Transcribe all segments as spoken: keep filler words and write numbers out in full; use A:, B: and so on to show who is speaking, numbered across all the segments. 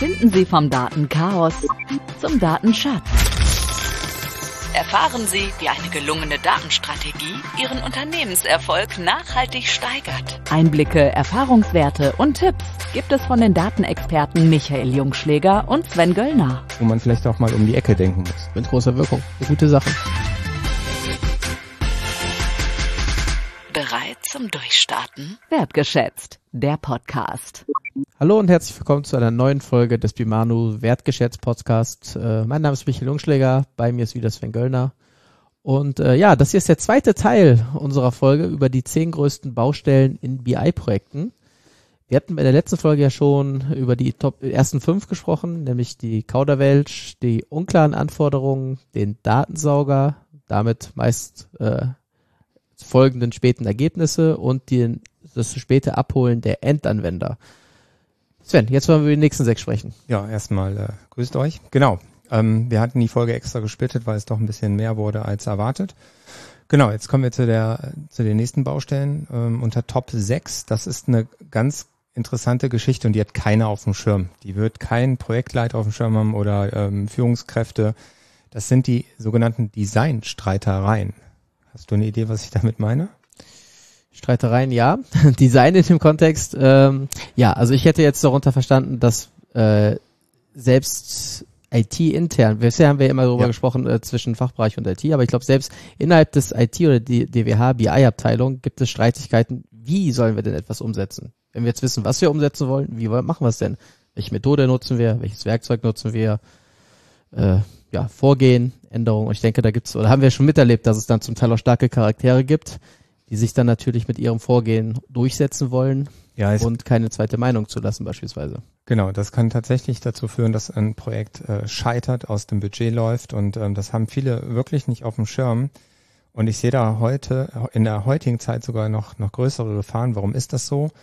A: Finden Sie vom Datenchaos zum Datenschatz. Erfahren Sie, wie eine gelungene Datenstrategie Ihren Unternehmenserfolg nachhaltig steigert. Einblicke, Erfahrungswerte und Tipps gibt es von den Datenexperten Michael Jungschläger und Sven Göllner.
B: Wo man vielleicht auch mal um die Ecke denken muss.
C: Mit großer Wirkung. Eine gute Sache.
A: Bereit zum Durchstarten? Wertgeschätzt, der Podcast.
C: Hallo und herzlich willkommen zu einer neuen Folge des Bimanu Wertgeschätzt Podcast. Äh, mein Name ist Michael Jungschläger, bei mir ist wieder Sven Göllner. Und äh, ja, das hier ist der zweite Teil unserer Folge über die zehn größten Baustellen in B I-Projekten. Wir hatten bei der letzten Folge ja schon über die Top ersten fünf gesprochen, nämlich die Kauderwelsch, die unklaren Anforderungen, den Datensauger, damit meist äh, folgenden späten Ergebnisse und die, das späte Abholen der Endanwender. Sven, jetzt wollen wir über die nächsten sechs sprechen.
B: Ja, erstmal äh, grüßt euch. Genau, ähm, wir hatten die Folge extra gesplittet, weil es doch ein bisschen mehr wurde als erwartet. Genau, jetzt kommen wir zu der zu den nächsten Baustellen ähm, unter Top sechs. Das ist eine ganz interessante Geschichte und die hat keiner auf dem Schirm. Die wird kein Projektleiter auf dem Schirm haben oder ähm, Führungskräfte. Das sind die sogenannten Designstreitereien. Hast du eine Idee, was ich damit meine?
C: Streitereien, ja. Design in dem Kontext, ähm, ja, also ich hätte jetzt darunter verstanden, dass äh, selbst I T intern, bisher haben wir immer darüber ja. gesprochen äh, zwischen Fachbereich und I T, aber ich glaube selbst innerhalb des I T oder die D W H B I-Abteilung gibt es Streitigkeiten, wie sollen wir denn etwas umsetzen? Wenn wir jetzt wissen, was wir umsetzen wollen, wie machen wir es denn? Welche Methode nutzen wir? Welches Werkzeug nutzen wir? Äh, ja, Vorgehen, Änderungen. Und ich denke, da gibt's, oder haben wir schon miterlebt, dass es dann zum Teil auch starke Charaktere gibt, die sich dann natürlich mit ihrem Vorgehen durchsetzen wollen ja, und keine zweite Meinung zulassen beispielsweise.
B: Genau, das kann tatsächlich dazu führen, dass ein Projekt äh, scheitert, aus dem Budget läuft und ähm, das haben viele wirklich nicht auf dem Schirm. Und ich sehe da heute, in der heutigen Zeit sogar noch noch größere Gefahren. Warum ist das so?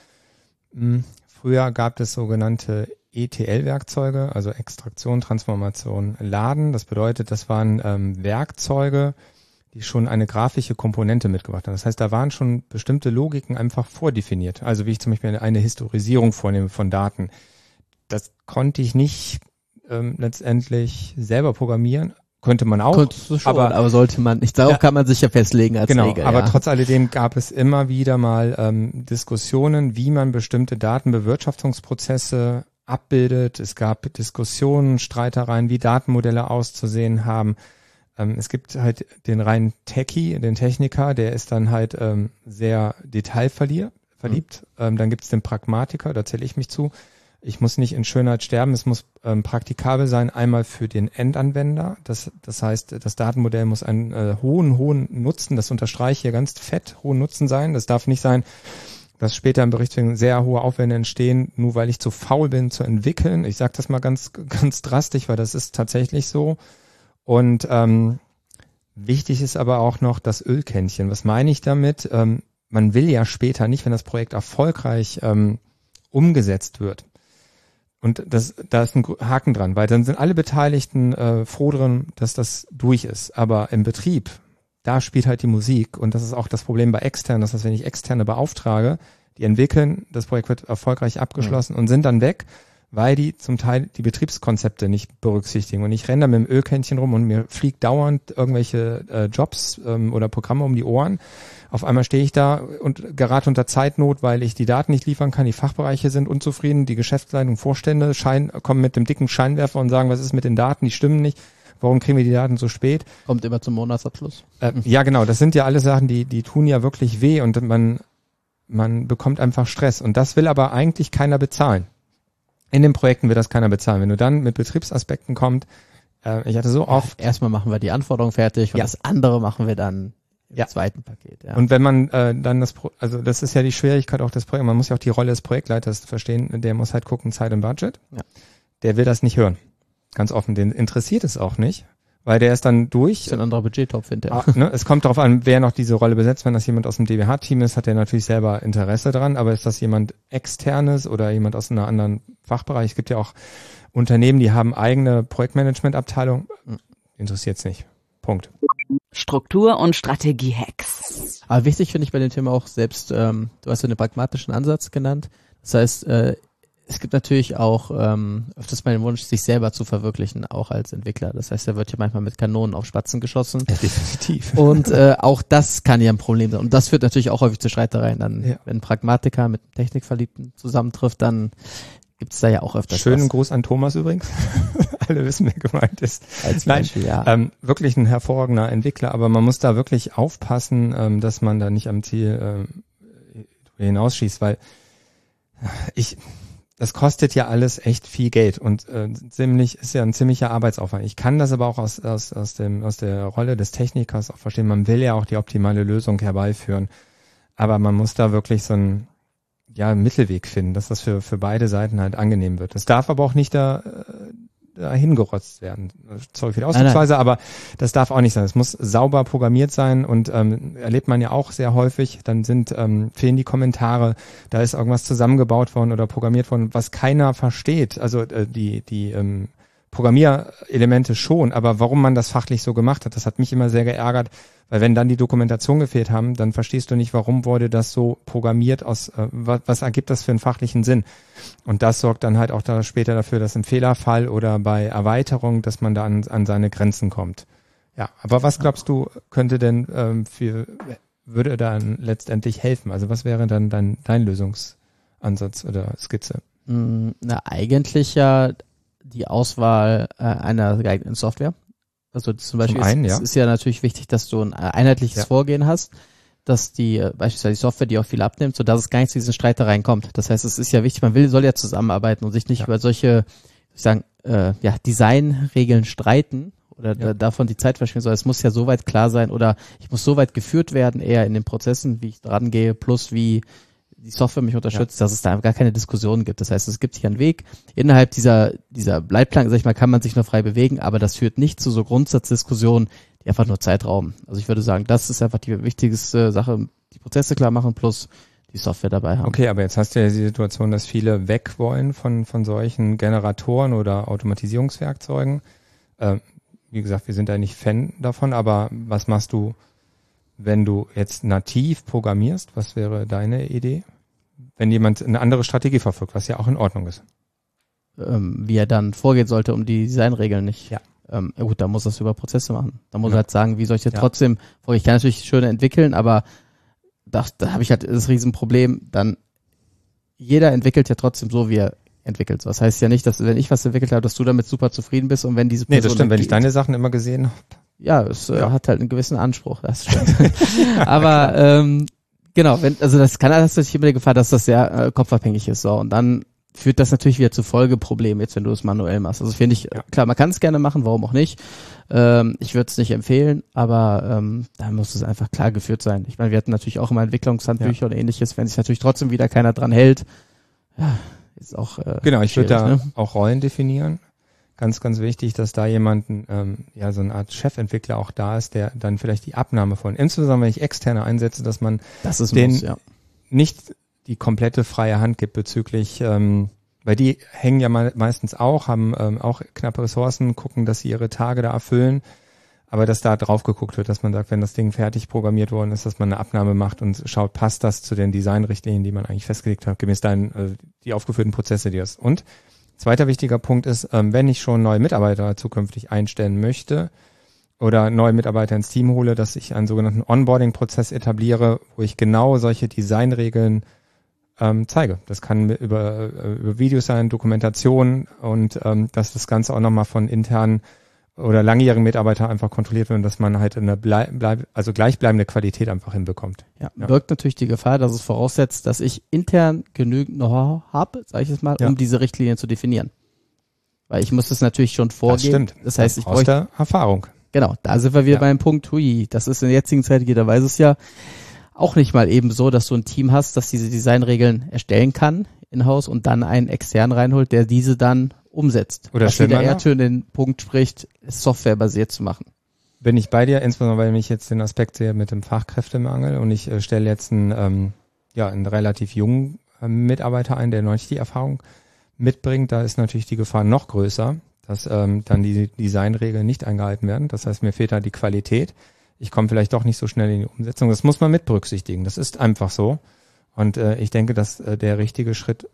B: Hm, früher gab es sogenannte E T L-Werkzeuge, also Extraktion, Transformation, Laden. Das bedeutet, das waren ähm, Werkzeuge, die schon eine grafische Komponente mitgebracht haben. Das heißt, da waren schon bestimmte Logiken einfach vordefiniert. Also wie ich zum Beispiel eine Historisierung vornehme von Daten. Das konnte ich nicht ähm, letztendlich selber programmieren. Könnte man auch,
C: schon, aber, aber sollte man nicht. Darauf ja, kann man sich ja festlegen als
B: genau,
C: Regel.
B: Aber
C: ja.
B: trotz alledem gab es immer wieder mal ähm, Diskussionen, wie man bestimmte Datenbewirtschaftungsprozesse abbildet. Es gab Diskussionen, Streitereien, wie Datenmodelle auszusehen haben. Ähm, es gibt halt den reinen Techie, den Techniker, der ist dann halt ähm, sehr detailverliebt. Mhm. Ähm, dann gibt es den Pragmatiker, da zähle ich mich zu. Ich muss nicht in Schönheit sterben, es muss ähm, praktikabel sein, einmal für den Endanwender. Das, das heißt, das Datenmodell muss einen äh, hohen, hohen Nutzen, das unterstreiche ich hier ganz fett, hohen Nutzen sein. Das darf nicht sein, dass später im Bericht sehr hohe Aufwände entstehen, nur weil ich zu faul bin zu entwickeln. Ich sage das mal ganz, ganz drastisch, weil das ist tatsächlich so. Und ähm, wichtig ist aber auch noch das Ölkännchen. Was meine ich damit? Ähm, man will ja später nicht, wenn das Projekt erfolgreich ähm, umgesetzt wird. Und das, da ist ein Haken dran, weil dann sind alle Beteiligten äh, froh drin, dass das durch ist. Aber im Betrieb, da spielt halt die Musik. Und das ist auch das Problem bei externen. Das heißt, wenn ich Externe beauftrage, die entwickeln, das Projekt wird erfolgreich abgeschlossen mhm. und sind dann weg, weil die zum Teil die Betriebskonzepte nicht berücksichtigen. Und ich renne da mit dem Ölkännchen rum und mir fliegt dauernd irgendwelche äh, Jobs ähm, oder Programme um die Ohren. Auf einmal stehe ich da und gerate unter Zeitnot, weil ich die Daten nicht liefern kann. Die Fachbereiche sind unzufrieden, die Geschäftsleitung, Vorstände schein, kommen mit dem dicken Scheinwerfer und sagen, was ist mit den Daten, die stimmen nicht. Warum kriegen wir die Daten so spät?
C: Kommt immer zum Monatsabschluss.
B: Äh, ja, genau. Das sind ja alle Sachen, die die tun ja wirklich weh und man man bekommt einfach Stress. Und das will aber eigentlich keiner bezahlen. In den Projekten wird das keiner bezahlen. Wenn du dann mit Betriebsaspekten kommst, äh, ich hatte so oft...
C: Ja, erstmal machen wir die Anforderungen fertig und ja. das andere machen wir dann im ja. zweiten Paket. Ja.
B: Und wenn man äh, dann das, Pro- also das ist ja die Schwierigkeit auch des Projekts, man muss ja auch die Rolle des Projektleiters verstehen, der muss halt gucken, Zeit und Budget. Ja. Der will das nicht hören. Ganz offen, den interessiert es auch nicht, weil der ist dann durch. Das
C: ist ein anderer Budgettopf hinterher.
B: Ah, ne, es kommt darauf an, wer noch diese Rolle besetzt. Wenn das jemand aus dem D W H-Team ist, hat der natürlich selber Interesse dran, aber ist das jemand Externes oder jemand aus einer anderen Fachbereich? Es gibt ja auch Unternehmen, die haben eigene Projektmanagement-Abteilung. Interessiert's nicht. Punkt.
A: Struktur- und Strategie-Hacks.
C: Aber wichtig finde ich bei dem Thema auch selbst, ähm, du hast ja den pragmatischen Ansatz genannt. Das heißt, äh, es gibt natürlich auch ähm, öfters mal den Wunsch, sich selber zu verwirklichen, auch als Entwickler. Das heißt, da wird ja manchmal mit Kanonen auf Spatzen geschossen.
B: Ja, definitiv.
C: Und äh, auch das kann ja ein Problem sein. Und das führt natürlich auch häufig zu Streitereien. Dann, ja. Wenn ein Pragmatiker mit einem Technikverliebten zusammentrifft, dann gibt es da ja auch öfters
B: Schönen
C: was.
B: Gruß an Thomas übrigens. Alle wissen, wer gemeint ist.
C: Als Beispiel,
B: Nein,
C: ja.
B: Ähm, wirklich ein hervorragender Entwickler, aber man muss da wirklich aufpassen, ähm, dass man da nicht am Ziel ähm, hinausschießt, weil ich, das kostet ja alles echt viel Geld und äh, ziemlich ist ja ein ziemlicher Arbeitsaufwand. Ich kann das aber auch aus aus aus dem aus der Rolle des Technikers auch verstehen. Man will ja auch die optimale Lösung herbeiführen, aber man muss da wirklich so ein ja Mittelweg finden, dass das für für beide Seiten halt angenehm wird. Das darf aber auch nicht da dahin gerotzt werden. Sorry für die Ausdrucksweise, aber das darf auch nicht sein. Es muss sauber programmiert sein und ähm, erlebt man ja auch sehr häufig, dann sind ähm, fehlen die Kommentare, da ist irgendwas zusammengebaut worden oder programmiert worden, was keiner versteht. Also äh, die die ähm, Programmierelemente schon, aber warum man das fachlich so gemacht hat, das hat mich immer sehr geärgert, weil wenn dann die Dokumentation gefehlt haben, dann verstehst du nicht, warum wurde das so programmiert, aus äh, was, was ergibt das für einen fachlichen Sinn? Und das sorgt dann halt auch da später dafür, dass im Fehlerfall oder bei Erweiterung, dass man da an, an seine Grenzen kommt. Ja, aber was glaubst du, könnte denn ähm, für würde dann letztendlich helfen? Also was wäre dann dein, dein Lösungsansatz oder Skizze?
C: Na, eigentlich ja die Auswahl äh, einer geeigneten Software. Also zum Beispiel
B: zum einen,
C: ist,
B: ja.
C: es ist ja natürlich wichtig, dass du ein einheitliches ja. Vorgehen hast, dass die äh, beispielsweise die Software, die auch viel abnimmt, sodass es gar nicht zu diesen Streitereien kommt. Das heißt, es ist ja wichtig, man will, soll ja zusammenarbeiten und sich nicht ja. über solche, ich sagen, äh, ja, Designregeln streiten oder ja. davon die Zeit verschwenden soll. Es muss ja soweit klar sein oder ich muss soweit geführt werden, eher in den Prozessen, wie ich dran gehe, plus wie die Software mich unterstützt, ja. dass es da gar keine Diskussionen gibt. Das heißt, es gibt hier einen Weg. Innerhalb dieser dieser Leitplanken, sag ich mal, kann man sich nur frei bewegen, aber das führt nicht zu so Grundsatzdiskussionen, die einfach nur Zeit rauben. Also ich würde sagen, das ist einfach die wichtigste Sache, die Prozesse klar machen plus die Software dabei haben.
B: Okay, aber jetzt hast du ja die Situation, dass viele weg wollen von von solchen Generatoren oder Automatisierungswerkzeugen. Äh, wie gesagt, wir sind da nicht Fan davon, aber was machst du, wenn du jetzt nativ programmierst? Was wäre deine Idee? Wenn jemand eine andere Strategie verfolgt, was ja auch in Ordnung ist.
C: Ähm, wie er dann vorgehen sollte, um die Designregeln nicht.
B: Ja.
C: Ähm, ja gut, da muss er es über Prozesse machen. Da muss
B: ja.
C: er halt sagen, wie soll ich jetzt
B: ja.
C: trotzdem vorgehen? Ich kann natürlich schön entwickeln, aber da, da habe ich halt das Riesenproblem, dann jeder entwickelt ja trotzdem so, wie er entwickelt. Das heißt ja nicht, dass wenn ich was entwickelt habe, dass du damit super zufrieden bist und wenn diese Person...
B: Nee, das stimmt, wenn ich deine Sachen immer gesehen habe.
C: Ja, es ja. Äh, hat halt einen gewissen Anspruch, das stimmt. Aber ähm, genau, wenn, also das kann natürlich immer die Gefahr, dass das sehr äh, kopfabhängig ist. So, und dann führt das natürlich wieder zu Folgeproblemen, jetzt wenn du es manuell machst. Also finde ich, ja. klar, man kann es gerne machen, warum auch nicht. Ähm, ich würde es nicht empfehlen, aber ähm, da muss es einfach klar geführt sein. Ich meine, wir hatten natürlich auch immer Entwicklungshandbücher ja. und ähnliches, wenn sich natürlich trotzdem wieder keiner dran hält. Ja, ist auch äh,
B: Genau, ich würde da
C: ne?
B: auch Rollen definieren. Ganz, ganz wichtig, dass da jemanden, ähm, ja, so eine Art Chefentwickler auch da ist, der dann vielleicht die Abnahme von, insbesondere wenn ich Externe einsetze, dass man
C: das ist
B: den
C: muss, ja.
B: nicht die komplette freie Hand gibt bezüglich, ähm, weil die hängen ja me- meistens auch, haben ähm, auch knappe Ressourcen, gucken, dass sie ihre Tage da erfüllen, aber dass da drauf geguckt wird, dass man sagt, wenn das Ding fertig programmiert worden ist, dass man eine Abnahme macht und schaut, passt das zu den Designrichtlinien, die man eigentlich festgelegt hat, gemäß deinen, äh, die aufgeführten Prozesse, die das und zweiter wichtiger Punkt ist, ähm, wenn ich schon neue Mitarbeiter zukünftig einstellen möchte oder neue Mitarbeiter ins Team hole, dass ich einen sogenannten Onboarding-Prozess etabliere, wo ich genau solche Designregeln ähm, zeige. Das kann über, über Videos sein, Dokumentation und ähm, dass das Ganze auch nochmal von internen oder langjährigen Mitarbeitern einfach kontrolliert wird und dass man halt eine bleib, bleib, also gleichbleibende Qualität einfach hinbekommt.
C: Ja, ja, birgt natürlich die Gefahr, dass es voraussetzt, dass ich intern genügend Know-how habe, sage ich es mal, ja. um diese Richtlinien zu definieren. Weil ich muss das natürlich schon vorgehen. Das
B: stimmt.
C: Das heißt, ich
B: aus der Erfahrung.
C: Genau, da sind wir wieder
B: ja.
C: beim Punkt, hui, das ist in der jetzigen Zeit, jeder weiß es ja, auch nicht mal eben so, dass du ein Team hast, das diese Designregeln erstellen kann in-house und dann einen extern reinholt, der diese dann umsetzt.
B: Oder
C: was wieder eher für den Punkt spricht, es softwarebasiert zu machen.
B: Bin ich bei dir, insbesondere weil ich jetzt den Aspekt sehe mit dem Fachkräftemangel und ich äh, stelle jetzt einen, ähm, ja, einen relativ jungen äh, Mitarbeiter ein, der noch nicht die Erfahrung mitbringt. Da ist natürlich die Gefahr noch größer, dass ähm, dann die Designregeln nicht eingehalten werden. Das heißt, mir fehlt da die Qualität. Ich komme vielleicht doch nicht so schnell in die Umsetzung. Das muss man mit berücksichtigen. Das ist einfach so. Und äh, ich denke, dass äh, der richtige Schritt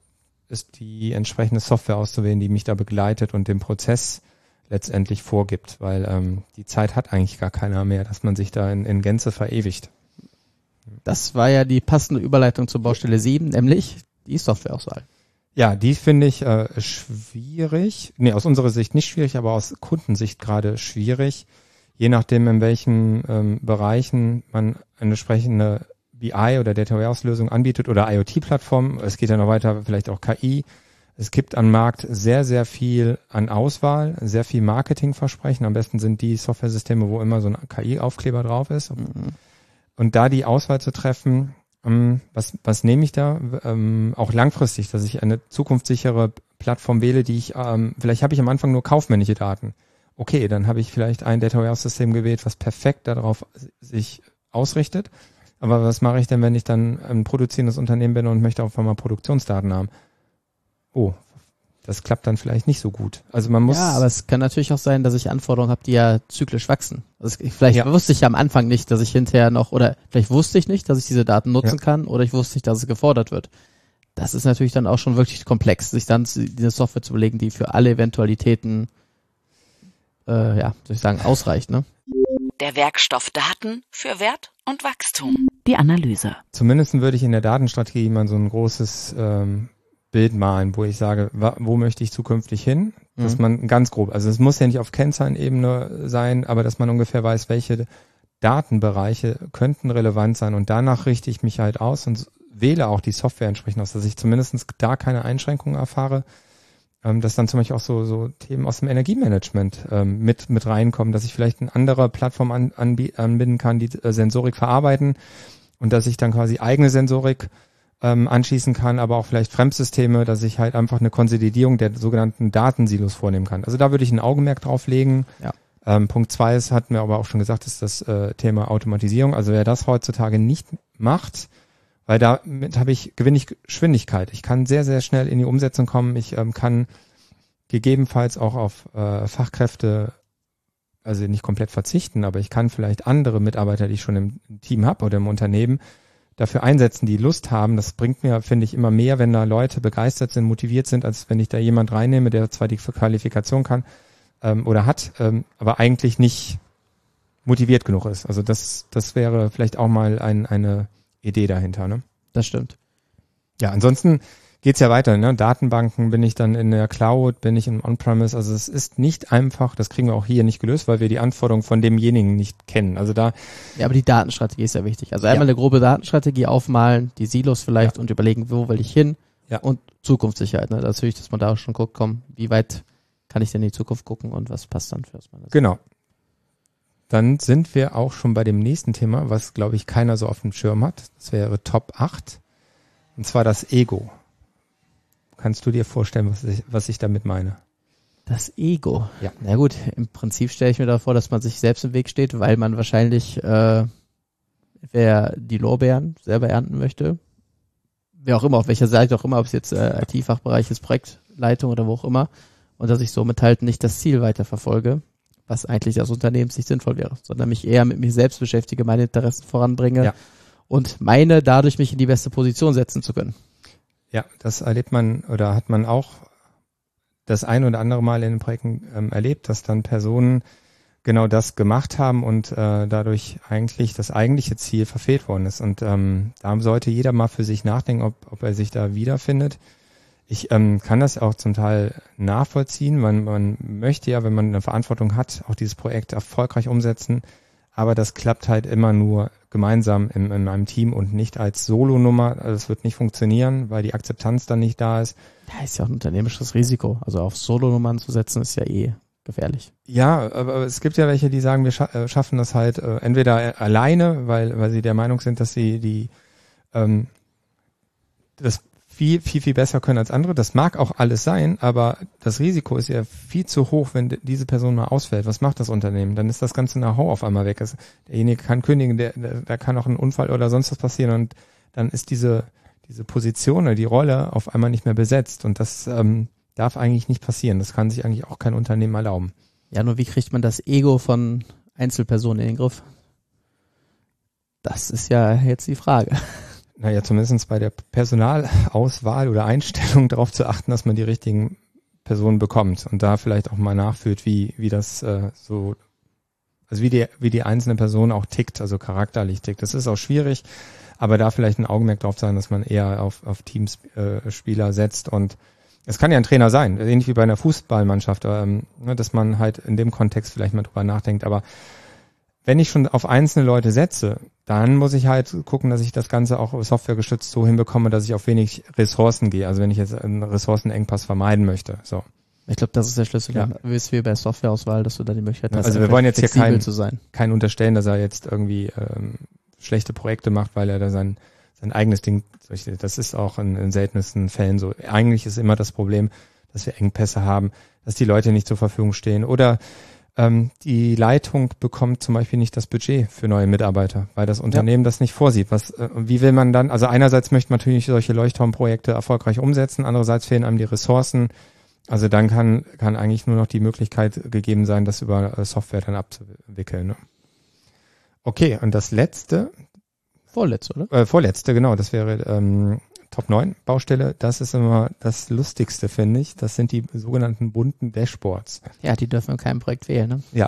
B: ist die entsprechende Software auszuwählen, die mich da begleitet und den Prozess letztendlich vorgibt, weil ähm, die Zeit hat eigentlich gar keiner mehr, dass man sich da in, in Gänze verewigt.
C: Das war ja die passende Überleitung zur Baustelle sieben, nämlich die Softwareauswahl.
B: Ja, die finde ich äh, schwierig. Nee, aus unserer Sicht nicht schwierig, aber aus Kundensicht gerade schwierig. Je nachdem, in welchen ähm, Bereichen man eine entsprechende B I oder Data Warehouse Lösung anbietet oder IoT-Plattformen. Es geht ja noch weiter, vielleicht auch K I. Es gibt am Markt sehr, sehr viel an Auswahl, sehr viel Marketingversprechen. Am besten sind die Softwaresysteme, wo immer so ein K I-Aufkleber drauf ist. Mhm. Und da die Auswahl zu treffen, ähm, was, was nehme ich da? Ähm, auch langfristig, dass ich eine zukunftssichere Plattform wähle, die ich, ähm, vielleicht habe ich am Anfang nur kaufmännische Daten. Okay, dann habe ich vielleicht ein Data Warehouse System gewählt, was perfekt darauf sich ausrichtet. Aber was mache ich denn, wenn ich dann ein produzierendes Unternehmen bin und möchte auf einmal Produktionsdaten haben? Oh, das klappt dann vielleicht nicht so gut. Also man muss.
C: Ja, aber es kann natürlich auch sein, dass ich Anforderungen habe, die ja zyklisch wachsen. Also ich, vielleicht ja. wusste ich ja am Anfang nicht, dass ich hinterher noch, oder vielleicht wusste ich nicht, dass ich diese Daten nutzen ja. kann, oder ich wusste nicht, dass es gefordert wird. Das ist natürlich dann auch schon wirklich komplex, sich dann diese Software zu belegen, die für alle Eventualitäten, äh, ja, soll ich sagen, ausreicht, ne?
A: Der Werkstoff Daten für Wert und Wachstum. Die Analyse.
B: Zumindest würde ich in der Datenstrategie mal so ein großes ähm, Bild malen, wo ich sage, wo möchte ich zukünftig hin? Dass mhm. man ganz grob, also es muss ja nicht auf Kennzahlenebene sein, aber dass man ungefähr weiß, welche Datenbereiche könnten relevant sein und danach richte ich mich halt aus und wähle auch die Software entsprechend aus, dass ich zumindest da keine Einschränkungen erfahre, ähm, dass dann zum Beispiel auch so, so Themen aus dem Energiemanagement ähm, mit mit reinkommen, dass ich vielleicht eine andere Plattform an, anbie- anbinden kann, die äh, Sensorik verarbeiten und dass ich dann quasi eigene Sensorik ähm, anschließen kann, aber auch vielleicht Fremdsysteme, dass ich halt einfach eine Konsolidierung der sogenannten Datensilos vornehmen kann. Also da würde ich ein Augenmerk drauf legen.
C: Ja.
B: Ähm, Punkt zwei ist, hatten wir aber auch schon gesagt, ist das äh, Thema Automatisierung. Also wer das heutzutage nicht macht, weil damit habe ich, gewinne ich Geschwindigkeit. Ich kann sehr, sehr schnell in die Umsetzung kommen. Ich ähm, kann gegebenenfalls auch auf äh, Fachkräfte, also nicht komplett verzichten, aber ich kann vielleicht andere Mitarbeiter, die ich schon im Team habe oder im Unternehmen, dafür einsetzen, die Lust haben. Das bringt mir, finde ich, immer mehr, wenn da Leute begeistert sind, motiviert sind, als wenn ich da jemand reinnehme, der zwar die Qualifikation kann ähm, oder hat, ähm, aber eigentlich nicht motiviert genug ist. Also das, das wäre vielleicht auch mal ein, eine Idee dahinter, ne?
C: Das stimmt.
B: Ja, ansonsten geht's ja weiter, ne? Datenbanken, bin ich dann in der Cloud, bin ich im On-Premise, also es ist nicht einfach, das kriegen wir auch hier nicht gelöst, weil wir die Anforderungen von demjenigen nicht kennen. Also da.
C: Ja, aber die Datenstrategie ist ja wichtig. Also einmal ja. eine grobe Datenstrategie aufmalen, die Silos vielleicht ja. und überlegen, wo will ich hin
B: ja.
C: und Zukunftssicherheit, ne? Natürlich, dass man da auch schon guckt, komm, wie weit kann ich denn in die Zukunft gucken und was passt dann für aus meiner Sicht.
B: Genau. Dann sind wir auch schon bei dem nächsten Thema, was, glaube ich, keiner so auf dem Schirm hat. Das wäre Top acht. Und zwar das Ego. Kannst du dir vorstellen, was ich, was ich damit meine?
C: Das Ego?
B: Ja.
C: Na gut, im Prinzip stelle ich mir da vor, dass man sich selbst im Weg steht, weil man wahrscheinlich, äh, wer die Lorbeeren selber ernten möchte, wer auch immer, auf welcher Seite auch immer, ob es jetzt äh, I T-Fachbereich ist, Projektleitung oder wo auch immer, und dass ich somit halt nicht das Ziel weiterverfolge, was eigentlich aus Unternehmenssicht sinnvoll wäre, sondern mich eher mit mir selbst beschäftige, meine Interessen voranbringe
B: ja.
C: und meine, dadurch mich in die beste Position setzen zu können.
B: Ja, das erlebt man oder hat man auch das ein oder andere Mal in den Projekten ähm, erlebt, dass dann Personen genau das gemacht haben und äh, dadurch eigentlich das eigentliche Ziel verfehlt worden ist. Und ähm, da sollte jeder mal für sich nachdenken, ob, ob er sich da wiederfindet. Ich ähm, kann das auch zum Teil nachvollziehen. Man, man möchte ja, wenn man eine Verantwortung hat, auch dieses Projekt erfolgreich umsetzen. Aber das klappt halt immer nur gemeinsam in, in einem Team und nicht als Solonummer. Also es wird nicht funktionieren, weil die Akzeptanz dann nicht da ist.
C: Ja, ist ja auch ein unternehmerisches Risiko. Also auf Solonummern zu setzen, ist ja eh gefährlich.
B: Ja, aber es gibt ja welche, die sagen, wir scha- äh, schaffen das halt äh, entweder alleine, weil weil sie der Meinung sind, dass sie die ähm, das viel, viel, viel besser können als andere. Das mag auch alles sein, aber das Risiko ist ja viel zu hoch, wenn diese Person mal ausfällt. Was macht das Unternehmen? Dann ist das ganze Know-how auf einmal weg. Also derjenige kann kündigen, der, der, da kann auch ein Unfall oder sonst was passieren und dann ist diese diese Position oder die Rolle auf einmal nicht mehr besetzt und das ähm, darf eigentlich nicht passieren. Das kann sich eigentlich auch kein Unternehmen erlauben.
C: Ja, nur wie kriegt man das Ego von Einzelpersonen in den Griff? Das ist ja jetzt die Frage.
B: Naja, zumindest bei der Personalauswahl oder Einstellung darauf zu achten, dass man die richtigen Personen bekommt und da vielleicht auch mal nachfühlt, wie wie das äh, so, also wie die wie die einzelne Person auch tickt, also charakterlich tickt. Das ist auch schwierig, aber da vielleicht ein Augenmerk drauf sein, dass man eher auf auf Teamspieler äh, setzt und es kann ja ein Trainer sein, ähnlich wie bei einer Fußballmannschaft, ähm, ne, dass man halt in dem Kontext vielleicht mal drüber nachdenkt, aber wenn ich schon auf einzelne Leute setze, dann muss ich halt gucken, dass ich das Ganze auch softwaregestützt so hinbekomme, dass ich auf wenig Ressourcen gehe. Also wenn ich jetzt einen Ressourcenengpass vermeiden möchte. So.
C: Ich glaube, das ist der Schlüssel. Ja. Du wirst wie bei Softwareauswahl, dass du da die Möglichkeit hast,
B: also wir wollen jetzt hier kein,
C: zu sein.
B: kein unterstellen, dass er jetzt irgendwie ähm, schlechte Projekte macht, weil er da sein sein eigenes Ding, das ist auch in, in seltensten Fällen so. Eigentlich ist immer das Problem, dass wir Engpässe haben, dass die Leute nicht zur Verfügung stehen oder ähm, die Leitung bekommt zum Beispiel nicht das Budget für neue Mitarbeiter, weil das Unternehmen ja. das nicht vorsieht. Was, äh, wie will man dann, also einerseits möchte man natürlich solche Leuchtturmprojekte erfolgreich umsetzen, andererseits fehlen einem die Ressourcen. Also dann kann kann eigentlich nur noch die Möglichkeit gegeben sein, das über äh, Software dann abzuwickeln. Ne? Okay, und das letzte,
C: Vorletzte, oder?
B: Äh, vorletzte, genau, das wäre ähm, Top neun Baustelle. Das ist immer das Lustigste, finde ich. Das sind die sogenannten bunten Dashboards.
C: Ja, die dürfen in keinem Projekt fehlen, ne?
B: Ja.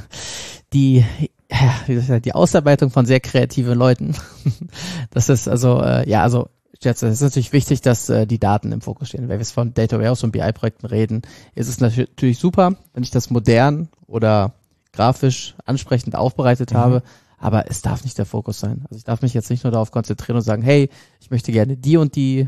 C: Die, ja, wie soll ich sagen, die Ausarbeitung von sehr kreativen Leuten. Das ist also, äh, ja, also, es ist natürlich wichtig, dass äh, die Daten im Fokus stehen. Wenn wir jetzt von Data Warehouse und B I-Projekten reden, ist es natürlich super, wenn ich das modern oder grafisch ansprechend aufbereitet mhm. habe. Aber es darf nicht der Fokus sein. Also ich darf mich jetzt nicht nur darauf konzentrieren und sagen, hey, ich möchte gerne die und die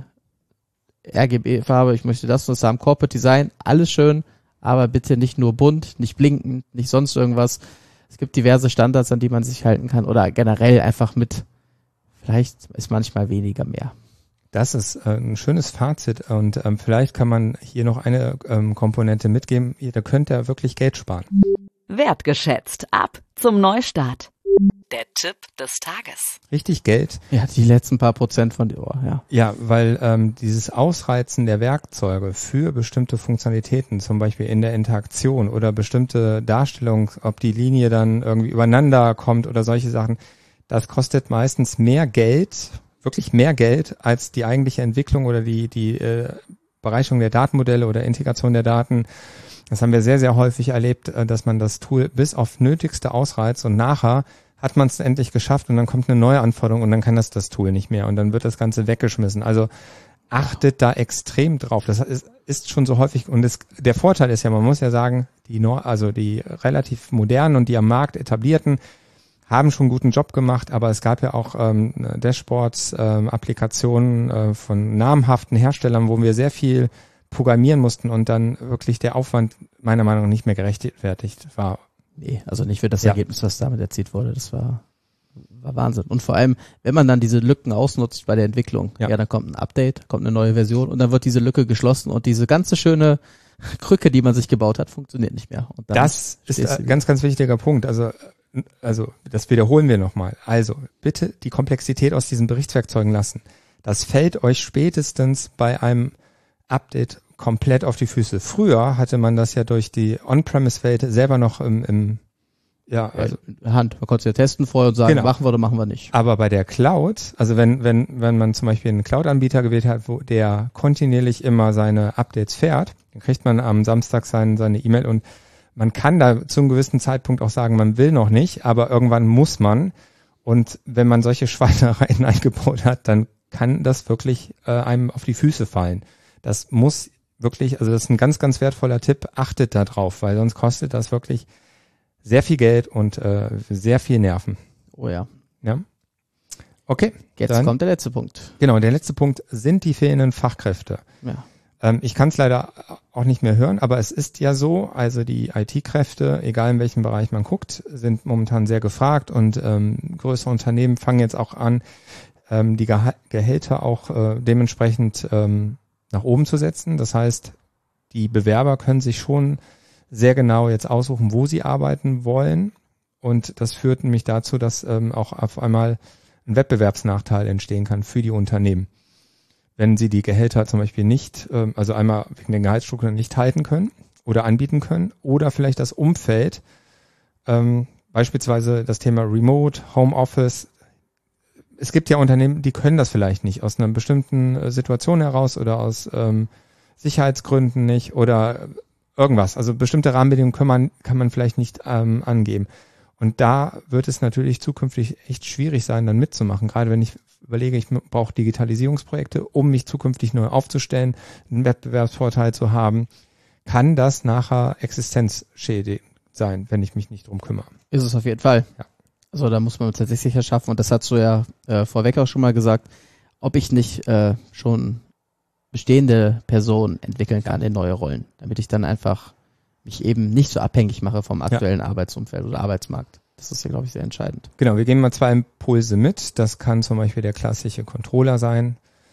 C: R G B-Farbe, ich möchte das und das haben, Corporate Design, alles schön, aber bitte nicht nur bunt, nicht blinkend, nicht sonst irgendwas. Es gibt diverse Standards, an die man sich halten kann oder generell einfach mit, vielleicht ist manchmal weniger mehr.
B: Das ist äh, ein schönes Fazit und ähm, vielleicht kann man hier noch eine ähm, Komponente mitgeben, da könnt ihr wirklich Geld sparen.
A: Wertgeschätzt, ab zum Neustart. Der Tipp des Tages.
B: Richtig Geld.
C: Ja, die letzten paar Prozent von dir, ja.
B: Ja, weil ähm, dieses Ausreizen der Werkzeuge für bestimmte Funktionalitäten, zum Beispiel in der Interaktion oder bestimmte Darstellung, ob die Linie dann irgendwie übereinander kommt oder solche Sachen, das kostet meistens mehr Geld, wirklich mehr Geld, als die eigentliche Entwicklung oder die die äh, Bereicherung der Datenmodelle oder Integration der Daten. Das haben wir sehr, sehr häufig erlebt, dass man das Tool bis auf Nötigste ausreizt und nachher hat man es endlich geschafft und dann kommt eine neue Anforderung und dann kann das das Tool nicht mehr und dann wird das Ganze weggeschmissen. Also achtet da extrem drauf. Das ist, ist schon so häufig und das, der Vorteil ist ja, man muss ja sagen, die also die relativ modernen und die am Markt etablierten haben schon einen guten Job gemacht, aber es gab ja auch ähm, Dashboards, ähm, Applikationen äh, von namhaften Herstellern, wo wir sehr viel programmieren mussten und dann wirklich der Aufwand meiner Meinung nach nicht mehr gerechtfertigt war.
C: Nee, also nicht für das ja. Ergebnis, was damit erzielt wurde. Das war, war Wahnsinn. Und vor allem, wenn man dann diese Lücken ausnutzt bei der Entwicklung, ja. ja, dann kommt ein Update, kommt eine neue Version und dann wird diese Lücke geschlossen und diese ganze schöne Krücke, die man sich gebaut hat, funktioniert nicht mehr. Und dann
B: das ist ein ganz, ganz wichtiger Punkt. Also, also das wiederholen wir nochmal. Also bitte die Komplexität aus diesen Berichtswerkzeugen lassen. Das fällt euch spätestens bei einem Update komplett auf die Füße. Früher hatte man das ja durch die On-Premise-Welt selber noch im, im ja, also
C: Hand. Man konnte es ja testen vorher und sagen, genau. machen wir oder machen wir nicht.
B: Aber bei der Cloud, also wenn wenn wenn man zum Beispiel einen Cloud-Anbieter gewählt hat, wo der kontinuierlich immer seine Updates fährt, dann kriegt man am Samstag sein, seine E-Mail und man kann da zu einem gewissen Zeitpunkt auch sagen, man will noch nicht, aber irgendwann muss man. Und wenn man solche Schweinereien eingebaut hat, dann kann das wirklich äh, einem auf die Füße fallen. Das muss wirklich, also das ist ein ganz, ganz wertvoller Tipp, achtet da drauf, weil sonst kostet das wirklich sehr viel Geld und äh, sehr viel Nerven.
C: Oh ja.
B: Ja. Okay.
C: Jetzt dann kommt der letzte Punkt.
B: Genau, der letzte Punkt sind die fehlenden Fachkräfte.
C: Ja.
B: Ähm, ich kann es leider auch nicht mehr hören, aber es ist ja so, also die I T-Kräfte, egal in welchem Bereich man guckt, sind momentan sehr gefragt und ähm, größere Unternehmen fangen jetzt auch an, ähm, die Geha- Gehälter auch äh, dementsprechend ähm, nach oben zu setzen. Das heißt, die Bewerber können sich schon sehr genau jetzt aussuchen, wo sie arbeiten wollen. Und das führt nämlich dazu, dass ähm, auch auf einmal ein Wettbewerbsnachteil entstehen kann für die Unternehmen. Wenn sie die Gehälter zum Beispiel nicht, ähm, also einmal wegen den Gehaltsstrukturen nicht halten können oder anbieten können oder vielleicht das Umfeld, ähm, beispielsweise das Thema Remote, Homeoffice, es gibt ja Unternehmen, die können das vielleicht nicht, aus einer bestimmten äh, Situation heraus oder aus ähm, Sicherheitsgründen nicht oder irgendwas. Also bestimmte Rahmenbedingungen kann man, kann man vielleicht nicht ähm, angeben. Und da wird es natürlich zukünftig echt schwierig sein, dann mitzumachen. Gerade wenn ich überlege, ich brauche Digitalisierungsprojekte, um mich zukünftig neu aufzustellen, einen Wettbewerbsvorteil zu haben, kann das nachher existenzschädigend sein, wenn ich mich nicht drum kümmere.
C: Ist es auf jeden Fall.
B: Ja.
C: Also da muss man tatsächlich sicher schaffen, und das hast du ja äh, vorweg auch schon mal gesagt, ob ich nicht äh, schon bestehende Personen entwickeln kann in neue Rollen, damit ich dann einfach mich eben nicht so abhängig mache vom aktuellen ja. Arbeitsumfeld oder Arbeitsmarkt. Das ist ja, glaube ich, sehr entscheidend.
B: Genau, wir geben mal zwei Impulse mit. Das kann zum Beispiel der klassische Controller sein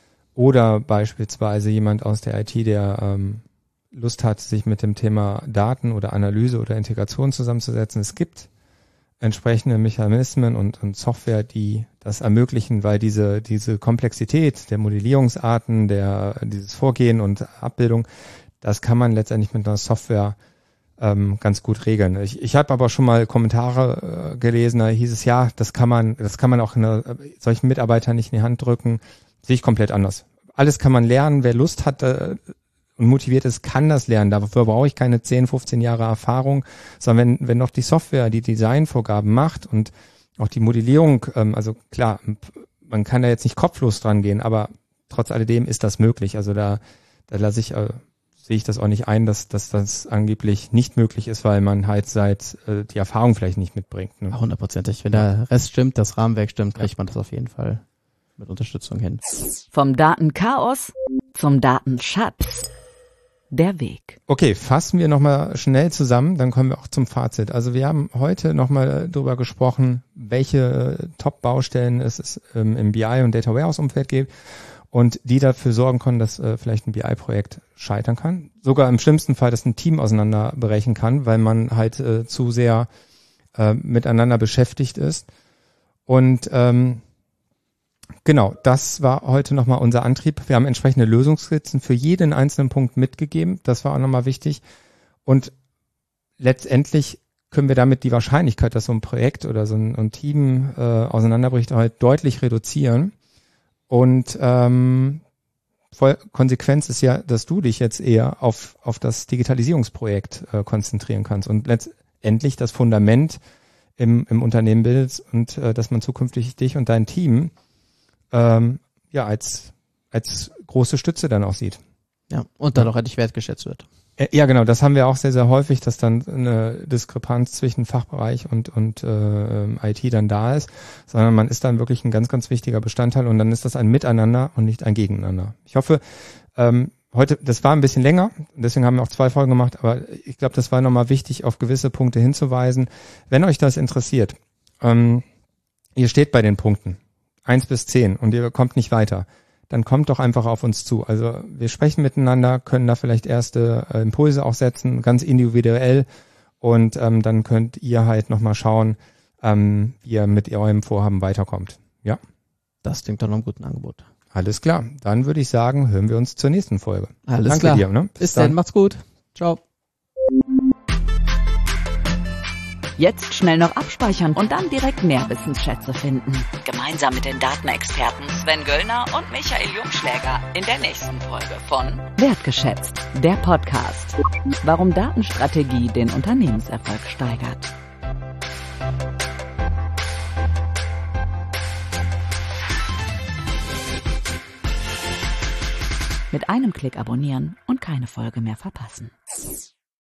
B: oder beispielsweise jemand aus der I T, der ähm, Lust hat, sich mit dem Thema Daten oder Analyse oder Integration zusammenzusetzen. Es gibt entsprechende Mechanismen und, und Software, die das ermöglichen, weil diese diese Komplexität der Modellierungsarten, der dieses Vorgehen und Abbildung, das kann man letztendlich mit einer Software ähm, ganz gut regeln. Ich, ich habe aber schon mal Kommentare äh, gelesen, da hieß es, ja, das kann man, das kann man auch einer, solchen Mitarbeitern nicht in die Hand drücken. Sehe ich komplett anders. Alles kann man lernen. Wer Lust hat äh, und motiviert ist, kann das lernen. Dafür brauche ich keine zehn, fünfzehn Jahre Erfahrung, sondern wenn wenn noch die Software die Designvorgaben macht und auch die Modellierung, ähm, also klar, man kann da jetzt nicht kopflos dran gehen, aber trotz alledem ist das möglich. Also da da lasse ich äh, sehe ich das auch nicht ein, dass, dass das angeblich nicht möglich ist, weil man halt seit äh, die Erfahrung vielleicht nicht mitbringt. Ne?
C: Hundertprozentig. Wenn der Rest stimmt, das Rahmenwerk stimmt, kriegt man das auf jeden Fall mit Unterstützung hin.
A: Vom Datenchaos zum Datenschatz. Der Weg.
B: Okay, fassen wir nochmal schnell zusammen, dann kommen wir auch zum Fazit. Also wir haben heute nochmal darüber gesprochen, welche Top-Baustellen es ähm, im B I- und Data Warehouse-Umfeld gibt und die dafür sorgen können, dass äh, vielleicht ein B I-Projekt scheitern kann. Sogar im schlimmsten Fall, dass ein Team auseinanderbrechen kann, weil man halt äh, zu sehr äh, miteinander beschäftigt ist. Und ähm, genau, das war heute nochmal unser Antrieb. Wir haben entsprechende Lösungsskizzen für jeden einzelnen Punkt mitgegeben. Das war auch nochmal wichtig. Und letztendlich können wir damit die Wahrscheinlichkeit, dass so ein Projekt oder so ein, ein Team äh, auseinanderbricht, halt deutlich reduzieren. Und ähm, voll Konsequenz ist ja, dass du dich jetzt eher auf auf das Digitalisierungsprojekt äh, konzentrieren kannst und letztendlich das Fundament im im Unternehmen bildest und äh, dass man zukünftig dich und dein Team ähm, ja als als große Stütze dann auch sieht.
C: Ja, und dann auch endlich wertgeschätzt wird.
B: Ja, genau, das haben wir auch sehr, sehr häufig, dass dann eine Diskrepanz zwischen Fachbereich und und äh, I T dann da ist, sondern man ist dann wirklich ein ganz, ganz wichtiger Bestandteil und dann ist das ein Miteinander und nicht ein Gegeneinander. Ich hoffe, ähm, heute, das war ein bisschen länger, deswegen haben wir auch zwei Folgen gemacht, aber ich glaube, das war nochmal wichtig, auf gewisse Punkte hinzuweisen. Wenn euch das interessiert, ähm, ihr steht bei den Punkten eins bis zehn und ihr kommt nicht weiter, dann kommt doch einfach auf uns zu. Also wir sprechen miteinander, können da vielleicht erste äh, Impulse auch setzen, ganz individuell und ähm, dann könnt ihr halt nochmal schauen, ähm, wie ihr mit eurem Vorhaben weiterkommt. Ja?
C: Das klingt doch noch einem guten Angebot.
B: Alles klar. Dann würde ich sagen, hören wir uns zur nächsten Folge.
C: Alles
B: Danke
C: klar.
B: dir. Ne?
C: Bis, Bis dann. dann, macht's gut. Ciao.
A: Jetzt schnell noch abspeichern und dann direkt mehr Wissensschätze finden. Gemeinsam mit den Datenexperten Sven Göllner und Michael Jungschläger in der nächsten Folge von Wertgeschätzt, der Podcast. Warum Datenstrategie den Unternehmenserfolg steigert. Mit einem Klick abonnieren und keine Folge mehr verpassen.